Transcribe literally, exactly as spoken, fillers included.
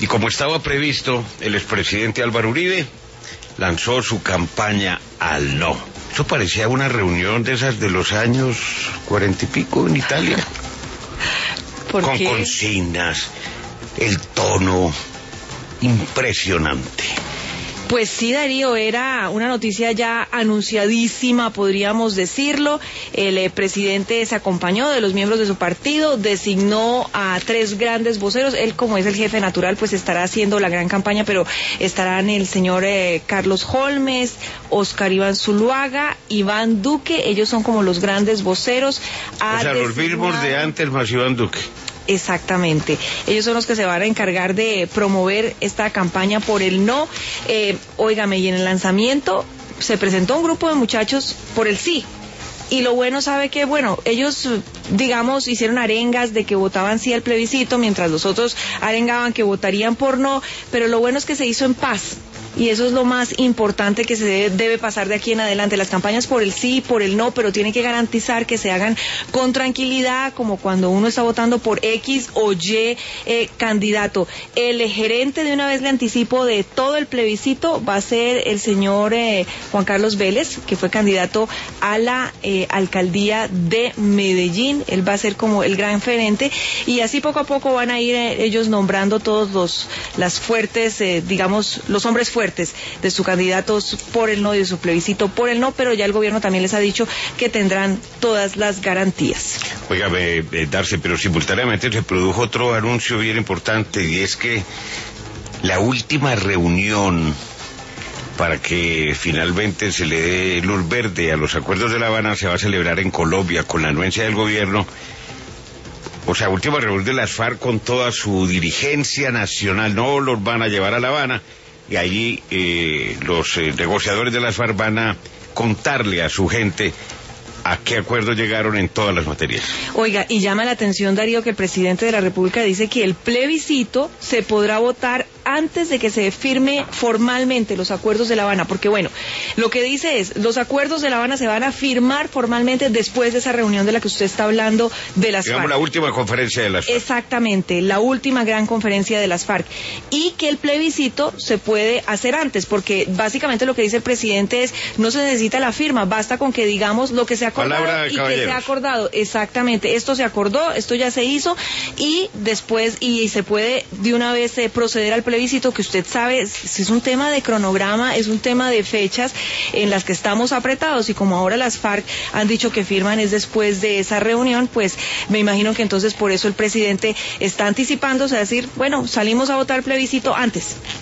Y como estaba previsto, el expresidente Álvaro Uribe lanzó su campaña al no. Eso parecía una reunión de esas de los años cuarenta y pico en Italia. ¿Por Con qué? consignas, el tono impresionante. Pues sí, Darío, era una noticia ya anunciadísima, podríamos decirlo. El eh, presidente se acompañó de los miembros de su partido, designó a tres grandes voceros. Él, como es el jefe natural, pues estará haciendo la gran campaña, pero estarán el señor eh, Carlos Holmes, Oscar Iván Zuluaga, Iván Duque. Ellos son como los grandes voceros. O sea, los mismos de antes más Iván Duque. Exactamente, ellos son los que se van a encargar de promover esta campaña por el no. Eh, óigame, y en el lanzamiento se presentó un grupo de muchachos por el sí. Y lo bueno, sabe que, bueno, ellos, digamos, hicieron arengas de que votaban sí al plebiscito, mientras los otros arengaban que votarían por no, pero lo bueno es que se hizo en paz. Y eso es lo más importante que se debe, debe pasar de aquí en adelante. Las campañas por el sí, por el no, pero tienen que garantizar que se hagan con tranquilidad, como cuando uno está votando por X o Y eh, candidato. El gerente, de una vez le anticipo, de todo el plebiscito va a ser el señor eh, Juan Carlos Vélez, que fue candidato a la eh, alcaldía de Medellín. Él va a ser como el gran gerente, y así poco a poco van a ir eh, ellos nombrando todos los las fuertes, eh, digamos, los hombres fuertes de sus candidatos por el no y de su plebiscito por el no, pero ya el gobierno también les ha dicho que tendrán todas las garantías. Óigame, eh, Darcy, pero simultáneamente se produjo otro anuncio bien importante, y es que la última reunión para que finalmente se le dé luz verde a los acuerdos de La Habana se va a celebrar en Colombia con la anuencia del gobierno. O sea, última reunión de las FARC con toda su dirigencia nacional. No los van a llevar a La Habana, y ahí eh, los eh, negociadores de las FARC van a contarle a su gente a qué acuerdo llegaron en todas las materias. Oiga, y llama la atención, Darío, que el presidente de la República dice que el plebiscito se podrá votar antes de que se firme formalmente los acuerdos de La Habana, porque bueno, lo que dice es, los acuerdos de La Habana se van a firmar formalmente después de esa reunión de la que usted está hablando de las Digamos, FARC. la última conferencia de las FARC. Exactamente, la última gran conferencia de las FARC, y que el plebiscito se puede hacer antes, porque básicamente lo que dice el presidente es, no se necesita la firma, basta con que digamos lo que se ha acordado. Palabra de y caballeros. que se ha acordado, exactamente, esto se acordó, esto ya se hizo, y después, y se puede de una vez eh, proceder al plebiscito, que usted sabe, es, es un tema de cronograma, es un tema de fechas en las que estamos apretados, y como ahora las FARC han dicho que firman es después de esa reunión, pues me imagino que entonces por eso el presidente está anticipándose a decir, bueno, salimos a votar plebiscito antes.